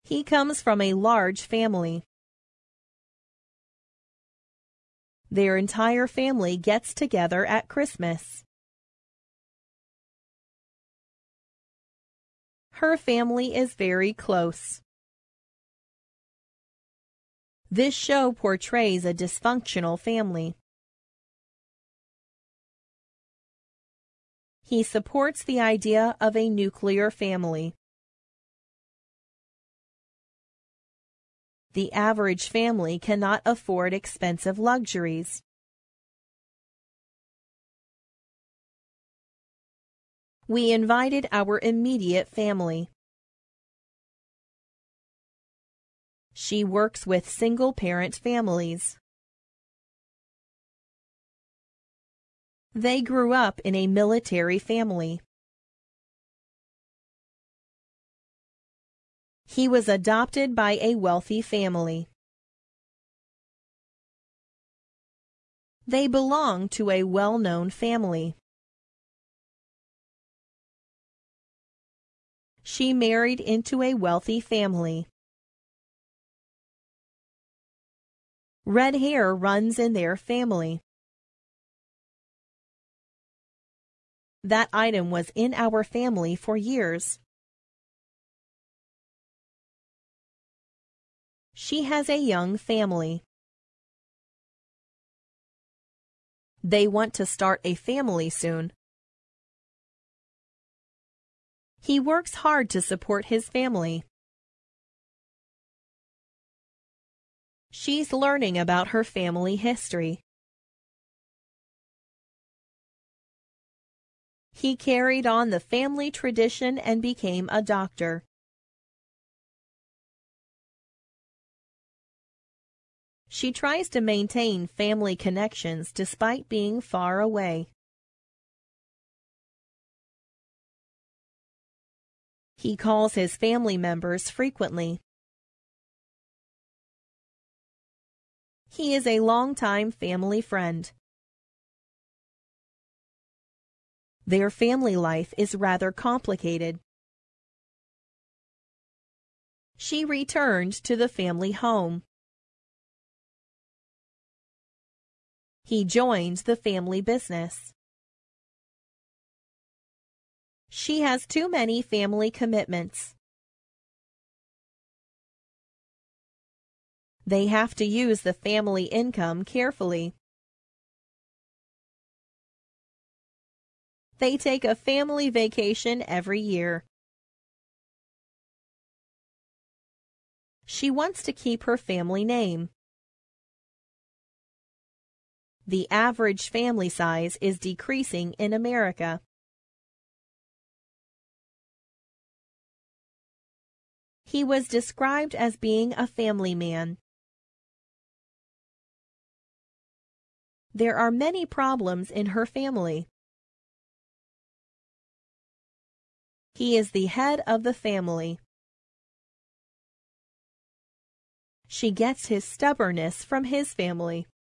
He comes from a large family. Their entire family gets together at Christmas. Her family is very close. This show portrays a dysfunctional family. He supports the idea of a nuclear family. The average family cannot afford expensive luxuries. We invited our immediate family. She works with single-parent families. They grew up in a military family. He was adopted by a wealthy family. They belong to a well-known family. She married into a wealthy family. Red hair runs in their family. That item was in our family for years. She has a young family. They want to start a family soon. He works hard to support his family. She's learning about her family history. He carried on the family tradition and became a doctor. She tries to maintain family connections despite being far away. He calls his family members frequently. He is a longtime family friend. Their family life is rather complicated. She returned to the family home. He joined the family business. She has too many family commitments. They have to use the family income carefully. They take a family vacation every year. She wants to keep her family name. The average family size is decreasing in America. He was described as being a family man. There are many problems in her family. He is the head of the family. She gets his stubbornness from his family.